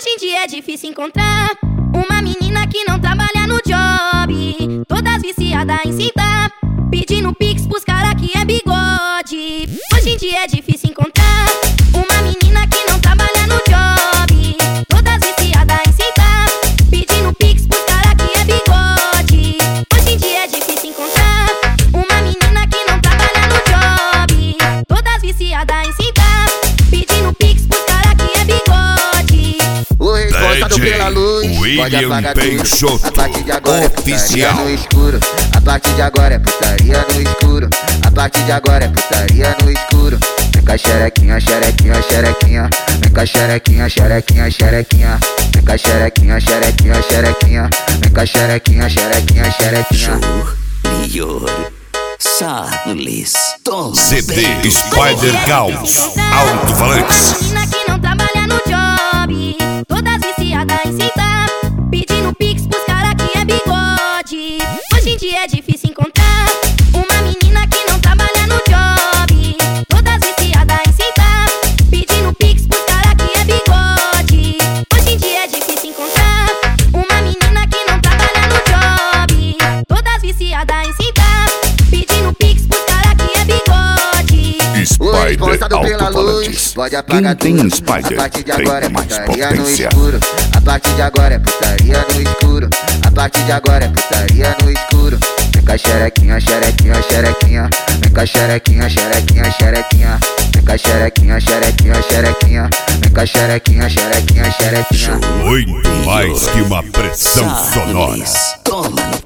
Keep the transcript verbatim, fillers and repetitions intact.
Hoje em dia é difícil encontrar uma menina que não trabalha no job, todas viciadas em sentar, pedindo pix pros cara que é bigode. Hoje em dia é difícil encontrar uma menina que não trabalha no job, todas viciadas em sentar, pedindo pix pros cara que é bigode. Hoje em dia é difícil encontrar uma menina que não trabalha no job, todas viciadas em sentar, pedindo pix pros cara que é bigode. O responsável pela luz pode apagar tudo. A partir de agora é putaria no escuro. A partir de agora é putaria no escuro. A partir de agora é putaria no escuro. Vem cá xerequinha, xerequinha, xerequinha. Vem cá xerequinha, xerequinha, xerequinha. Vem cá xerequinha, xerequinha, xerequinha. Vem cá xerequinha, xerequinha, xerequinha. Júnior Salles, toma C D Spider Caos Alto-Falantes. Menina que não trabalha no job, todas viciadas em sentar, pedindo pix pros cara que é bigode. Hoje em dia é difícil encontrar uma menina que não trabalha no job, todas viciadas em sentar, pedindo pix pros cara que é bigode. Hoje em dia é difícil encontrar uma menina que não trabalha no job, todas viciadas em sentar, pedindo pix pros cara que é bigode. O Spider responsável pela luz Alto-Falantes. pode apagar Quem tem tudo. Spider A partir de tem agora é mais putaria no potência. escuro. A partir de agora é putaria no escuro. A partir de agora é putaria no escuro. Vem cá xerequinha, xerequinha, xerequinha. Vem cá xerequinha, xerequinha, xerequinha. Vem cá xerequinha, xerequinha, xerequinha. Vem cá xerequinha, xerequinha, xerequinha. Muito mais que uma pressão sonora. Toma no